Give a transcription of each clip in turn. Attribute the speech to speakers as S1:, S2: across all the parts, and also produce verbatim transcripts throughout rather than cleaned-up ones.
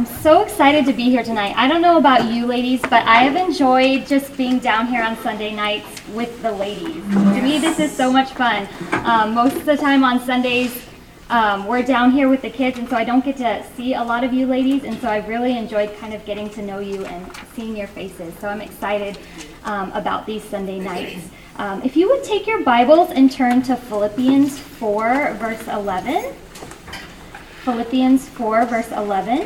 S1: so excited to be here tonight. I don't know about you ladies, but I have enjoyed just being down here on Sunday nights with the ladies. To me, this is so much fun. Um, most of the time on Sundays, um, we're down here with the kids, and so I don't get to see a lot of you ladies, and so I've really enjoyed kind of getting to know you and seeing your faces. So I'm excited um, about these Sunday nights. Um, if you would take your Bibles and turn to Philippians four, verse eleven. Philippians four, verse eleven.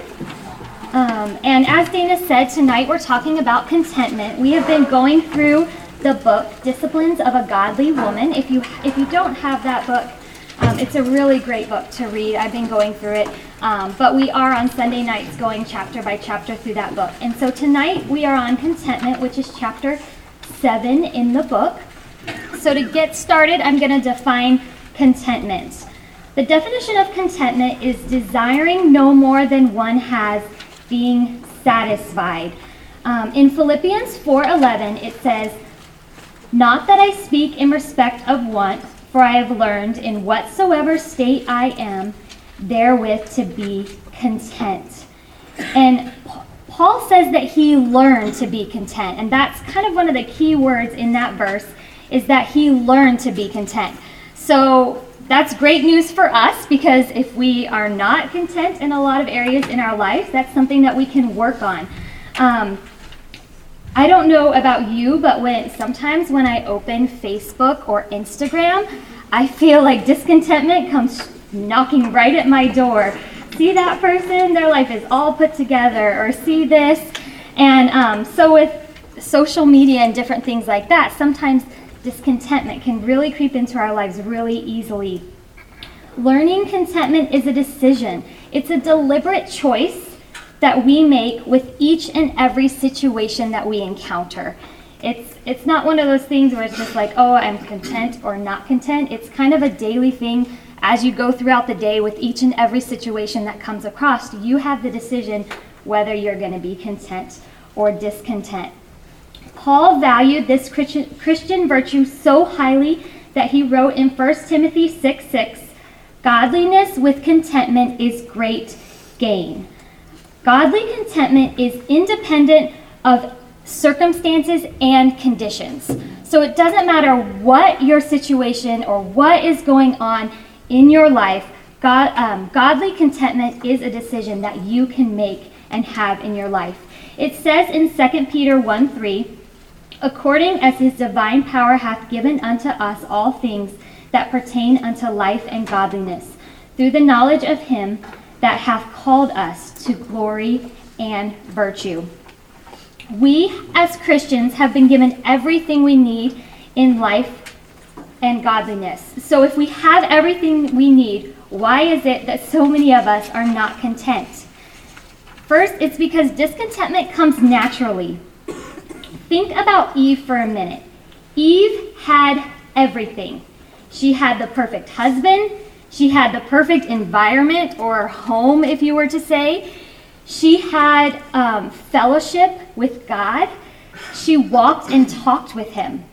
S1: Um, and as Dana said, tonight we're talking about contentment. We have been going through the book, Disciplines of a Godly Woman. If you if you don't have that book, um, it's a really great book to read. I've been going through it. Um, but we are on Sunday nights going chapter by chapter through that book. And so tonight we are on contentment, which is chapter seven in the book. So to get started, I'm going to define contentment. The definition of contentment is desiring no more than one has, being satisfied. Um, in Philippians four eleven, it says, "Not that I speak in respect of want, for I have learned in whatsoever state I am, therewith to be content." And Paul says that he learned to be content, and that's kind of one of the key words in that verse, is that he learned to be content. So that's great news for us, because if we are not content in a lot of areas in our life, that's something that we can work on. Um, I don't know about you, but when sometimes when I open Facebook or Instagram, I feel like discontentment comes knocking right at my door. See that person, their life is all put together, or see this. And um, so with social media and different things like that, sometimes discontentment can really creep into our lives really easily. Learning contentment is a decision. It's a deliberate choice that we make with each and every situation that we encounter. It's it's not one of those things where it's just like, oh, I'm content or not content. It's kind of a daily thing as you go throughout the day with each and every situation that comes across. You have the decision whether you're going to be content or discontent. Paul valued this Christian, Christian virtue so highly that he wrote in First Timothy six six, "Godliness with contentment is great gain." Godly contentment is independent of circumstances and conditions. So it doesn't matter what your situation or what is going on in your life, God, um, godly contentment is a decision that you can make and have in your life. It says in Second Peter one three, "According as his divine power hath given unto us all things that pertain unto life and godliness, through the knowledge of him that hath called us to glory and virtue." We, as Christians, have been given everything we need in life and godliness. So if we have everything we need, why is it that so many of us are not content? First, it's because discontentment comes naturally. Think about Eve for a minute. Eve had everything. She had the perfect husband. She had the perfect environment, or home, if you were to say. She had um, fellowship with God. She walked and talked with him.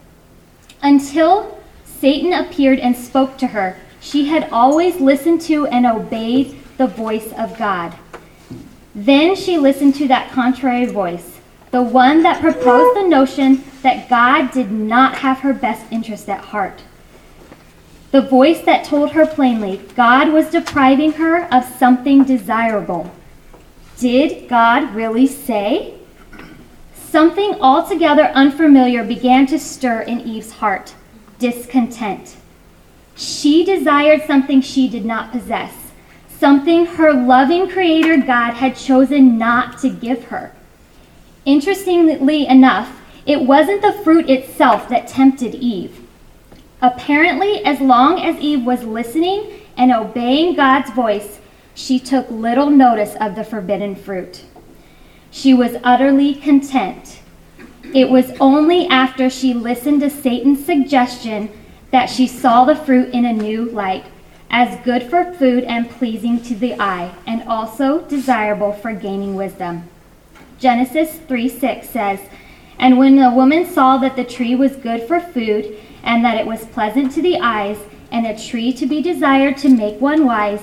S1: Until Satan appeared and spoke to her, she had always listened to and obeyed the voice of God. Then she listened to that contrary voice, the one that proposed the notion that God did not have her best interest at heart. The voice that told her plainly God was depriving her of something desirable. Did God really say? Something altogether unfamiliar began to stir in Eve's heart: discontent. She desired something she did not possess, something her loving Creator God had chosen not to give her. Interestingly enough, it wasn't the fruit itself that tempted Eve. Apparently, as long as Eve was listening and obeying God's voice, she took little notice of the forbidden fruit. She was utterly content. It was only after she listened to Satan's suggestion that she saw the fruit in a new light, as good for food and pleasing to the eye, and also desirable for gaining wisdom. Genesis three six says, "And when the woman saw that the tree was good for food, and that it was pleasant to the eyes, and a tree to be desired to make one wise,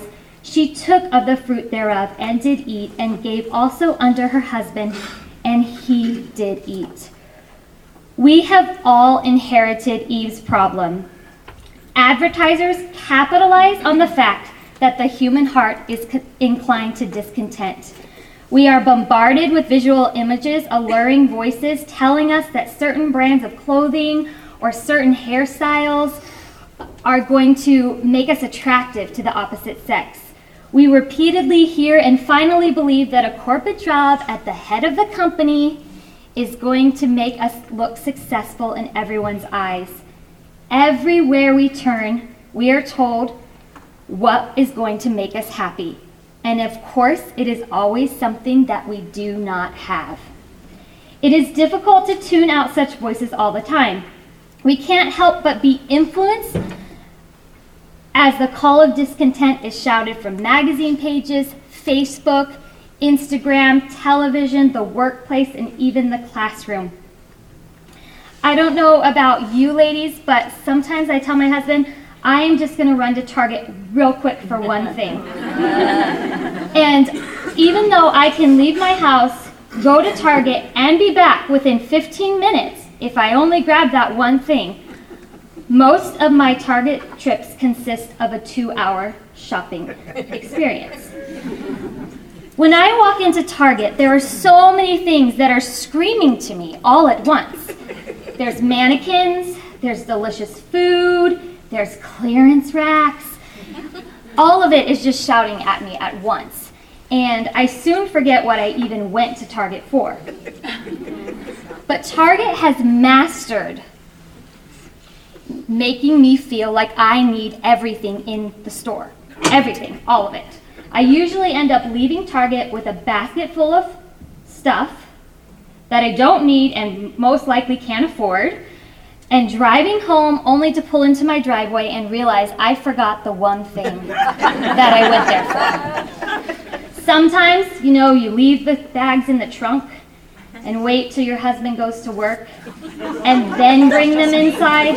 S1: She took of the fruit thereof and did eat, and gave also unto her husband, and he did eat. We have all inherited Eve's problem. Advertisers capitalize on the fact that the human heart is co- inclined to discontent. We are bombarded with visual images, alluring voices telling us that certain brands of clothing or certain hairstyles are going to make us attractive to the opposite sex. We repeatedly hear and finally believe that a corporate job at the head of the company is going to make us look successful in everyone's eyes. Everywhere we turn, we are told what is going to make us happy. And of course, it is always something that we do not have. It is difficult to tune out such voices all the time. We can't help but be influenced as the call of discontent is shouted from magazine pages, Facebook, Instagram, television, the workplace, and even the classroom. I don't know about you ladies, but sometimes I tell my husband, I am just going to run to Target real quick for one thing. And even though I can leave my house, go to Target, and be back within fifteen minutes if I only grab that one thing, most of my Target trips consist of a two-hour shopping experience. When I walk into Target, there are so many things that are screaming to me all at once. There's mannequins, there's delicious food, there's clearance racks. All of it is just shouting at me at once. And I soon forget what I even went to Target for. But Target has mastered making me feel like I need everything in the store. Everything, all of it. I usually end up leaving Target with a basket full of stuff that I don't need and most likely can't afford, and driving home only to pull into my driveway and realize I forgot the one thing that I went there for. Sometimes, you know, you leave the bags in the trunk and wait till your husband goes to work and then bring them inside.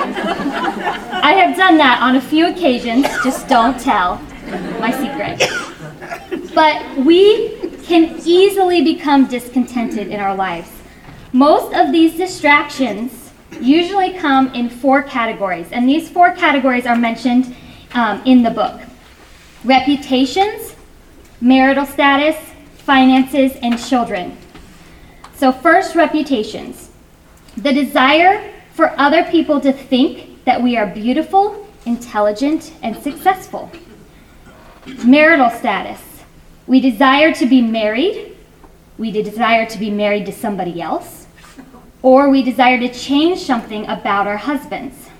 S1: I have done that on a few occasions, just don't tell my secret. But we can easily become discontented in our lives. Most of these distractions usually come in four categories, and these four categories are mentioned um, in the book: reputations, marital status, finances, and children. So first, reputations. The desire for other people to think that we are beautiful, intelligent, and successful. Marital status. We desire to be married. We desire to be married to somebody else. Or we desire to change something about our husbands.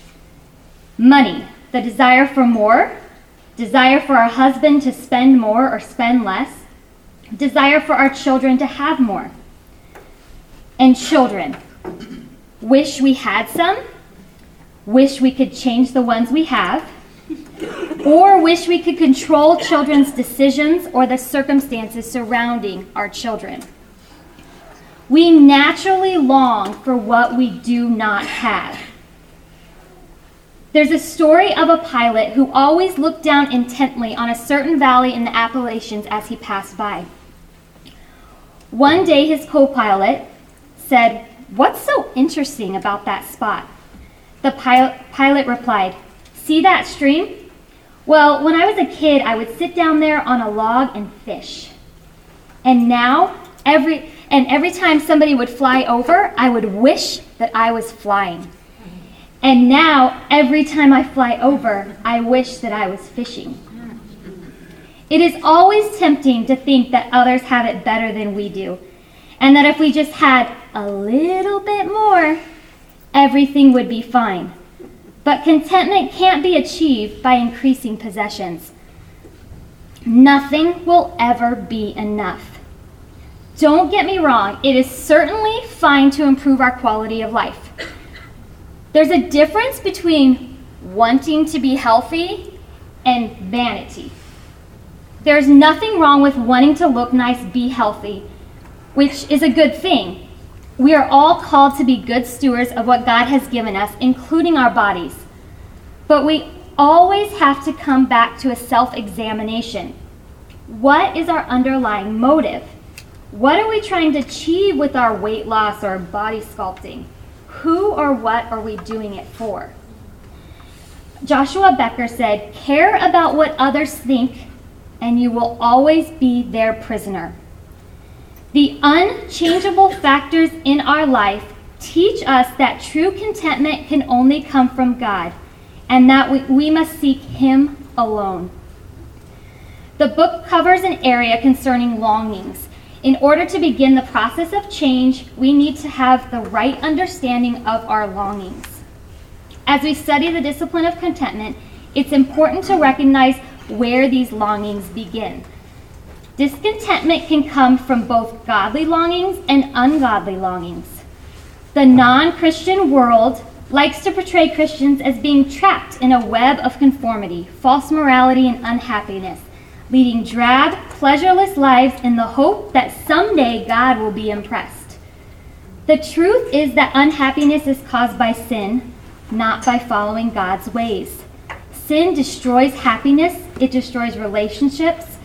S1: Money. The desire for more. Desire for our husband to spend more or spend less. Desire for our children to have more. And children. Wish we had some. Wish we could change the ones we have. Or wish we could control children's decisions or the circumstances surrounding our children. We naturally long for what we do not have. There's a story of a pilot who always looked down intently on a certain valley in the Appalachians as he passed by. One day his co-pilot said, "What's so interesting about that spot?" The pilot, pilot replied, "See that stream? Well, when I was a kid, I would sit down there on a log and fish. And now, every and every time somebody would fly over, I would wish that I was flying. And now, every time I fly over, I wish that I was fishing." It is always tempting to think that others have it better than we do, and that if we just had a little bit more, everything would be fine. But contentment can't be achieved by increasing possessions. Nothing will ever be enough. Don't get me wrong, it is certainly fine to improve our quality of life. There's a difference between wanting to be healthy and vanity. There's nothing wrong with wanting to look nice, be healthy, which is a good thing. We are all called to be good stewards of what God has given us, including our bodies. But we always have to come back to a self-examination. What is our underlying motive? What are we trying to achieve with our weight loss or body sculpting? Who or what are we doing it for? Joshua Becker said, "Care about what others think, and you will always be their prisoner." The unchangeable factors in our life teach us that true contentment can only come from God, and that we, we must seek Him alone. The book covers an area concerning longings. In order to begin the process of change, we need to have the right understanding of our longings. As we study the discipline of contentment, it's important to recognize where these longings begin. Discontentment can come from both godly longings and ungodly longings. The non-Christian world likes to portray Christians as being trapped in a web of conformity, false morality, and unhappiness, leading drab, pleasureless lives in the hope that someday God will be impressed. The truth is that unhappiness is caused by sin, not by following God's ways. Sin destroys happiness, it destroys relationships.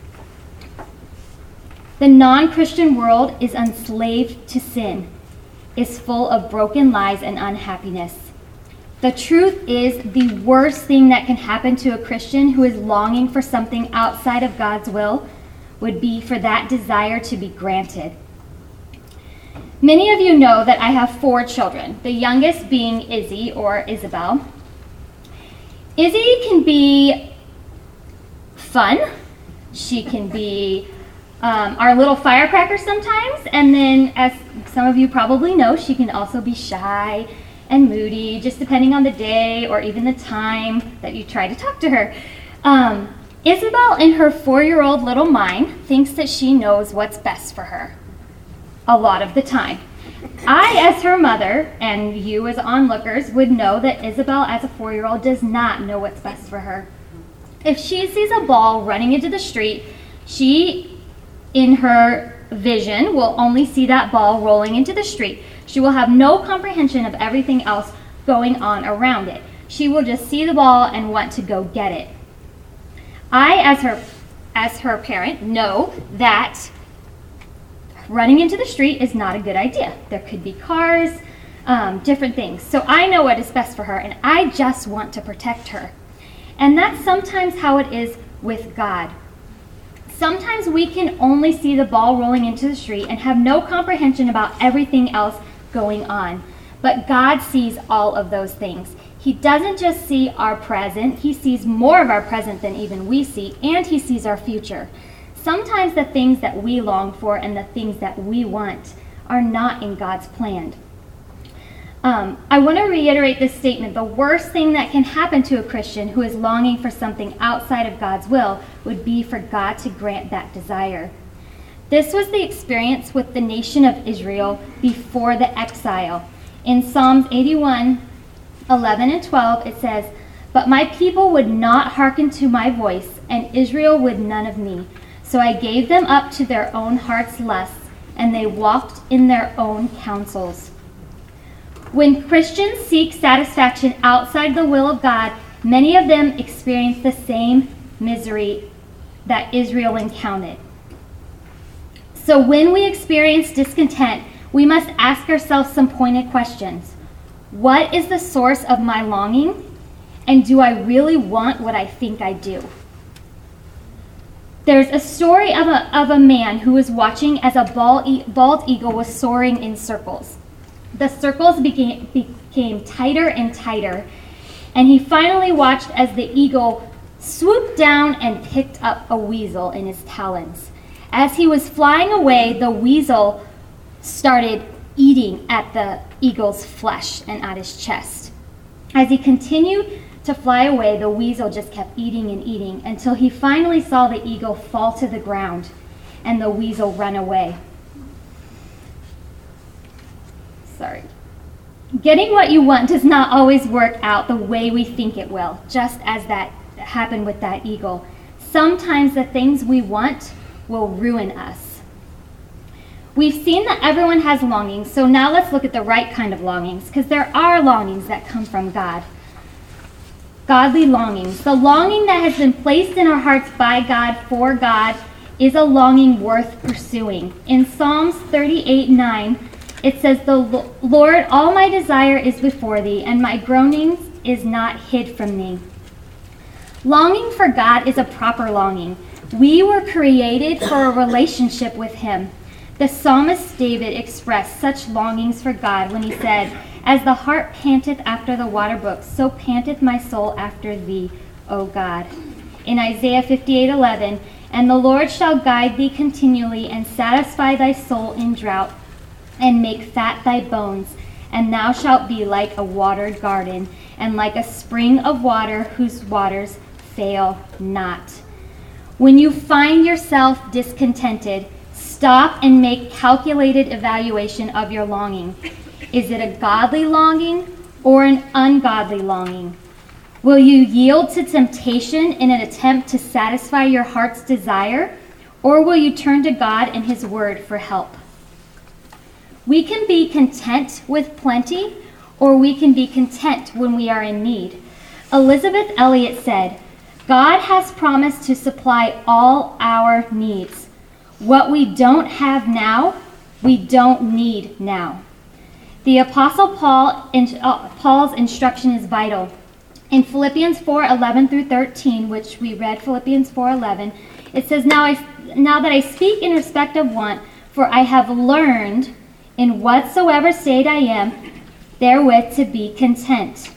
S1: The non-Christian world is enslaved to sin, is full of broken lies and unhappiness. The truth is, the worst thing that can happen to a Christian who is longing for something outside of God's will would be for that desire to be granted. Many of you know that I have four children, the youngest being Izzy, or Isabel. Izzy can be fun. She can be um, our little firecracker sometimes, and then, as some of you probably know, she can also be shy and moody, just depending on the day or even the time that you try to talk to her. Um, Isabel, in her four-year-old little mind, thinks that she knows what's best for her a lot of the time. I, as her mother, and you as onlookers, would know that Isabel, as a four-year-old, does not know what's best for her. If she sees a ball running into the street, she, in her vision, will only see that ball rolling into the street. She will have no comprehension of everything else going on around it. She will just see the ball and want to go get it. I, as her, as her parent, know that running into the street is not a good idea. There could be cars, um, different things. So I know what is best for her, and I just want to protect her. And that's sometimes how it is with God. Sometimes we can only see the ball rolling into the street and have no comprehension about everything else going on. But God sees all of those things. He doesn't just see our present, He sees more of our present than even we see, and He sees our future. Sometimes the things that we long for and the things that we want are not in God's plan. Um, I want to reiterate this statement. The worst thing that can happen to a Christian who is longing for something outside of God's will would be for God to grant that desire. This was the experience with the nation of Israel before the exile. In Psalms eighty-one, eleven and twelve, it says, "But my people would not hearken to my voice, and Israel would none of me. So I gave them up to their own heart's lusts, and they walked in their own counsels." When Christians seek satisfaction outside the will of God, many of them experience the same misery that Israel encountered. So when we experience discontent, we must ask ourselves some pointed questions. What is the source of my longing? And do I really want what I think I do? There's a story of a, of a man who was watching as a bald, e- bald eagle was soaring in circles. The circles became, became tighter and tighter, and he finally watched as the eagle swooped down and picked up a weasel in his talons. As he was flying away, the weasel started eating at the eagle's flesh and at his chest. As he continued to fly away, the weasel just kept eating and eating until he finally saw the eagle fall to the ground and the weasel run away. Sorry. Getting what you want does not always work out the way we think it will, just as that happened with that eagle. Sometimes the things we want will ruin us. We've seen that everyone has longings, so now let's look at the right kind of longings, because there are longings that come from God. godly longings. The longing that has been placed in our hearts by God for God is a longing worth pursuing. In Psalms thirty-eight nine, it says, "The Lord, all my desire is before thee, and my groanings is not hid from thee." Longing for God is a proper longing. We were created for a relationship with him. The psalmist David expressed such longings for God when he said, "As the hart panteth after the water brooks, so panteth my soul after thee, O God." In Isaiah fifty-eight eleven, "And the Lord shall guide thee continually, and satisfy thy soul in drought, and make fat thy bones. And thou shalt be like a watered garden, and like a spring of water whose waters fail not." When you find yourself discontented, stop and make calculated evaluation of your longing. Is it a godly longing or an ungodly longing? Will you yield to temptation in an attempt to satisfy your heart's desire, or will you turn to God and his word for help? We can be content with plenty, or we can be content when we are in need. Elizabeth Elliot said, "God has promised to supply all our needs. What we don't have now, we don't need now." The Apostle Paul, uh, Paul's instruction is vital. In Philippians four eleven through thirteen, which we read Philippians four eleven, it says, now, I, now that I speak in respect of want, for I have learned in whatsoever state I am, therewith to be content.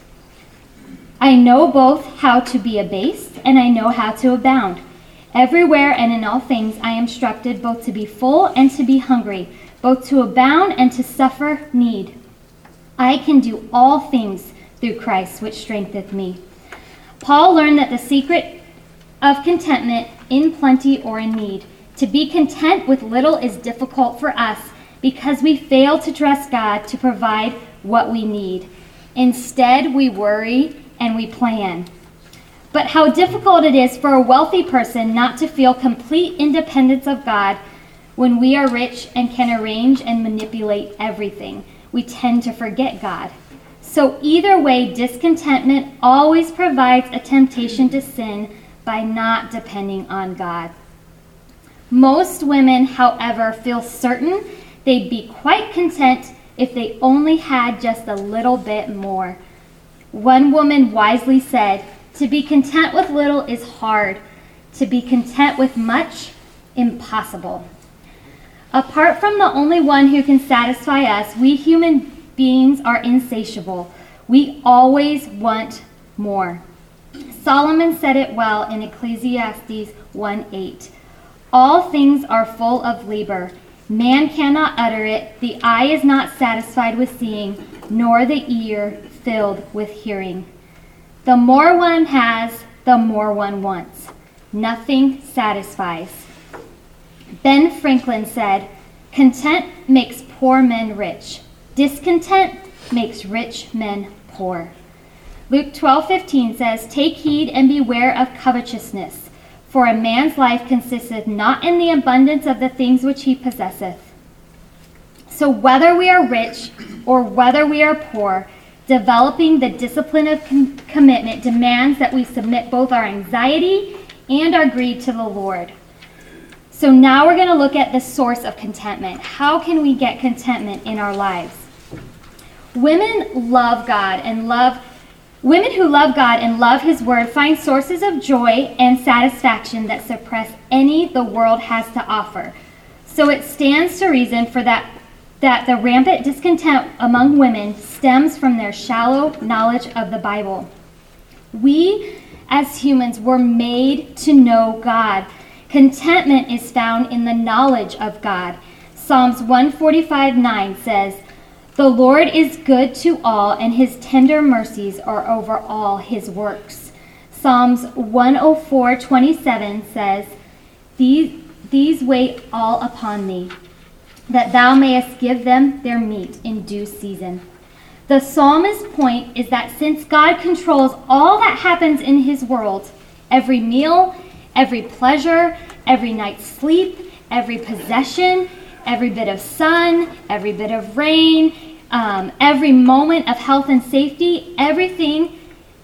S1: I know both how to be abased, and I know how to abound. Everywhere and in all things I am instructed both to be full and to be hungry, both to abound and to suffer need. I can do all things through Christ, which strengtheneth me. Paul learned that the secret of contentment in plenty or in need. To be content with little is difficult for us because we fail to trust God to provide what we need. Instead, we worry and we plan. But how difficult it is for a wealthy person not to feel complete independence of God when we are rich and can arrange and manipulate everything. We tend to forget God. So either way, discontentment always provides a temptation to sin by not depending on God. Most women, however, feel certain they'd be quite content if they only had just a little bit more. One woman wisely said, "To be content with little is hard. To be content with much, impossible." Apart from the only one who can satisfy us, we human beings are insatiable. We always want more. Solomon said it well in Ecclesiastes one eight. "All things are full of labor. Man cannot utter it. The eye is not satisfied with seeing, nor the ear filled with hearing." The more one has, the more one wants. Nothing satisfies. Ben Franklin said, "Content makes poor men rich. Discontent makes rich men poor." Luke twelve fifteen says, "Take heed and beware of covetousness, for a man's life consisteth not in the abundance of the things which he possesseth." So whether we are rich or whether we are poor, developing the discipline of com- commitment demands that we submit both our anxiety and our greed to the Lord. So now we're going to look at the source of contentment. How can we get contentment in our lives? Women love God and love women who love God and love his word find sources of joy and satisfaction that suppress any the world has to offer. So it stands to reason for that that the rampant discontent among women stems from their shallow knowledge of the Bible. We as humans were made to know God. Contentment is found in the knowledge of God. Psalms one forty-five nine says, "The Lord is good to all, and his tender mercies are over all his works." Psalms one oh four twenty-seven says, These, these wait all upon thee, that thou mayest give them their meat in due season. The psalmist's point is that since God controls all that happens in his world, every meal, every pleasure, every night's sleep, every possession, every bit of sun, every bit of rain, um, every moment of health and safety, everything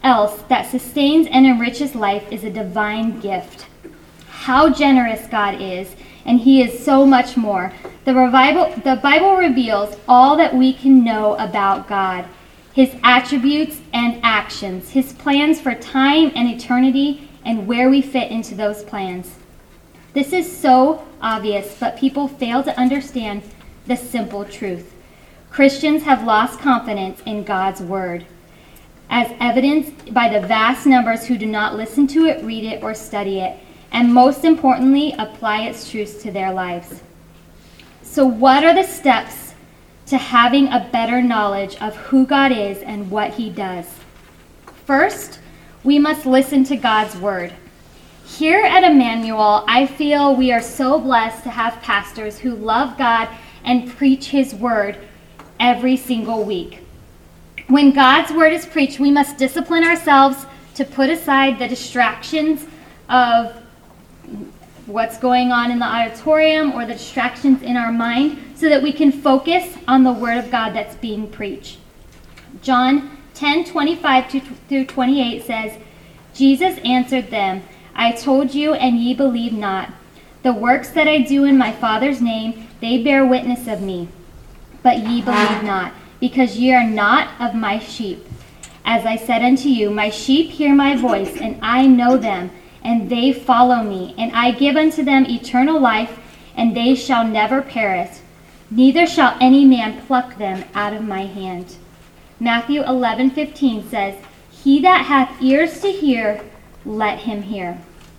S1: else that sustains and enriches life is a divine gift. How generous God is, and he is so much more. The revival, the Bible reveals all that we can know about God, his attributes and actions, his plans for time and eternity, and where we fit into those plans. This is so obvious, but people fail to understand the simple truth. Christians have lost confidence in God's word, as evidenced by the vast numbers who do not listen to it, read it, or study it, and most importantly, apply its truths to their lives. So what are the steps to having a better knowledge of who God is and what he does? First, we must listen to God's word. Here at Emmanuel, I feel we are so blessed to have pastors who love God and preach his word every single week. When God's word is preached, we must discipline ourselves to put aside the distractions of what's going on in the auditorium or the distractions in our mind so that we can focus on the word of God that's being preached. John ten twenty-five through twenty-eight says, Jesus answered them, I told you, and ye believe not. The works that I do in my Father's name, they bear witness of me. But ye believe not, because ye are not of my sheep. As I said unto you, my sheep hear my voice, and I know them, and they follow me. And I give unto them eternal life, and they shall never perish. Neither shall any man pluck them out of my hand. Matthew eleven fifteen says, He that hath ears to hear, let him hear.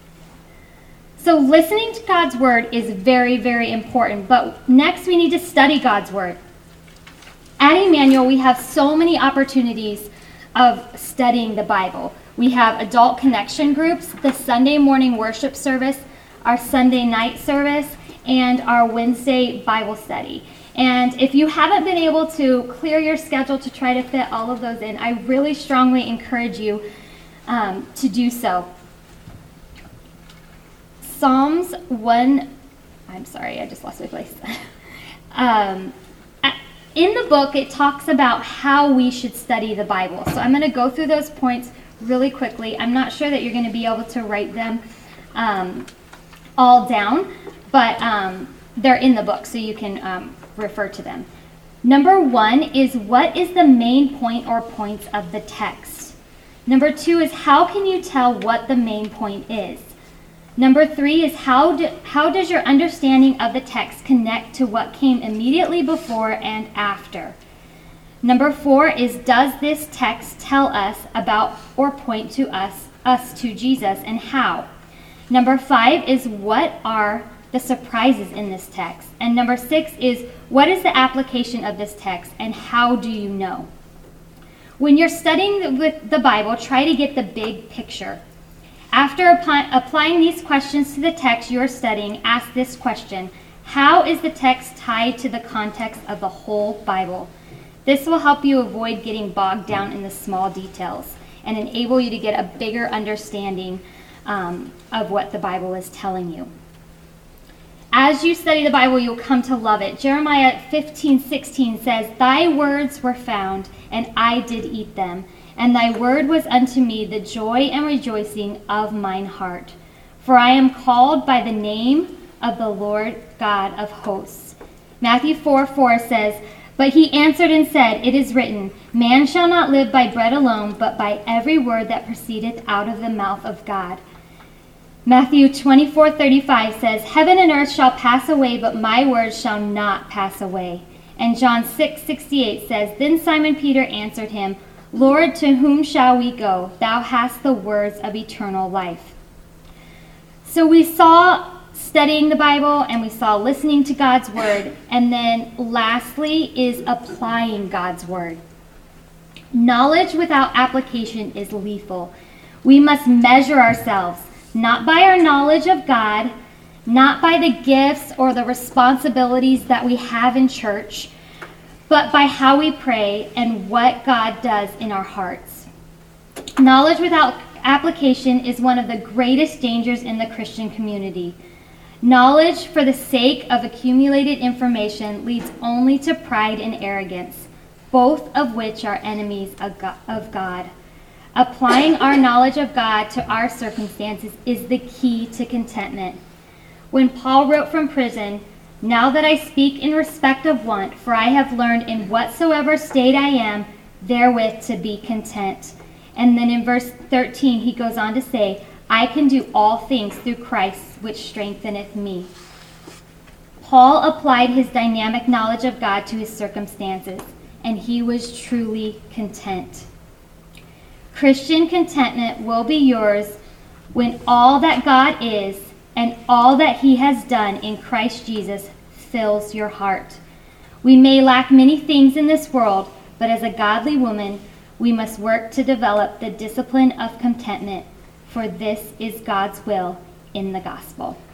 S1: So listening to God's word is very, very important. But next we need to study God's word. At Emmanuel, we have so many opportunities of studying the Bible. We have adult connection groups, the Sunday morning worship service, our Sunday night service, and our Wednesday Bible study. And if you haven't been able to clear your schedule to try to fit all of those in, I really strongly encourage you um, to do so. Psalms one, I'm sorry, I just lost my place. um, in the book, it talks about how we should study the Bible. So I'm going to go through those points really quickly. I'm not sure that you're going to be able to write them um, all down, but um, they're in the book, so you can um, refer to them. Number one is, what is the main point or points of the text? Number two is, how can you tell what the main point is? Number three is, how, do, how does your understanding of the text connect to what came immediately before and after? Number four is, does this text tell us about or point to us, us to Jesus, and how? Number five is, what are the surprises in this text? And number six is, what is the application of this text, and how do you know? When you're studying with the Bible, try to get the big picture. After apply, applying these questions to the text you're studying, ask this question: how is the text tied to the context of the whole Bible? This will help you avoid getting bogged down in the small details and enable you to get a bigger understanding um, of what the Bible is telling you. As you study the Bible, you'll come to love it. Jeremiah fifteen sixteen says, Thy words were found, and I did eat them, and thy word was unto me the joy and rejoicing of mine heart. For I am called by the name of the Lord God of hosts. Matthew four four says, But he answered and said, It is written, Man shall not live by bread alone, but by every word that proceedeth out of the mouth of God. Matthew twenty-four thirty-five says, Heaven and earth shall pass away, but my words shall not pass away. And John six sixty-eight says, Then Simon Peter answered him, Lord, to whom shall we go? Thou hast the words of eternal life. So we saw studying the Bible, and we saw listening to God's word, and then lastly is applying God's word. Knowledge without application is lethal. We must measure ourselves, not by our knowledge of God, not by the gifts or the responsibilities that we have in church, but by how we pray and what God does in our hearts. Knowledge without application is one of the greatest dangers in the Christian community. Knowledge for the sake of accumulated information leads only to pride and arrogance, both of which are enemies of God. Applying our knowledge of God to our circumstances is the key to contentment. When Paul wrote from prison, "Now that I speak in respect of want, for I have learned in whatsoever state I am, therewith to be content." And then in verse thirteen, he goes on to say, "I can do all things through Christ, which strengtheneth me." Paul applied his dynamic knowledge of God to his circumstances, and he was truly content. Christian contentment will be yours when all that God is and all that he has done in Christ Jesus fills your heart. We may lack many things in this world, but as a godly woman, we must work to develop the discipline of contentment, for this is God's will in the gospel.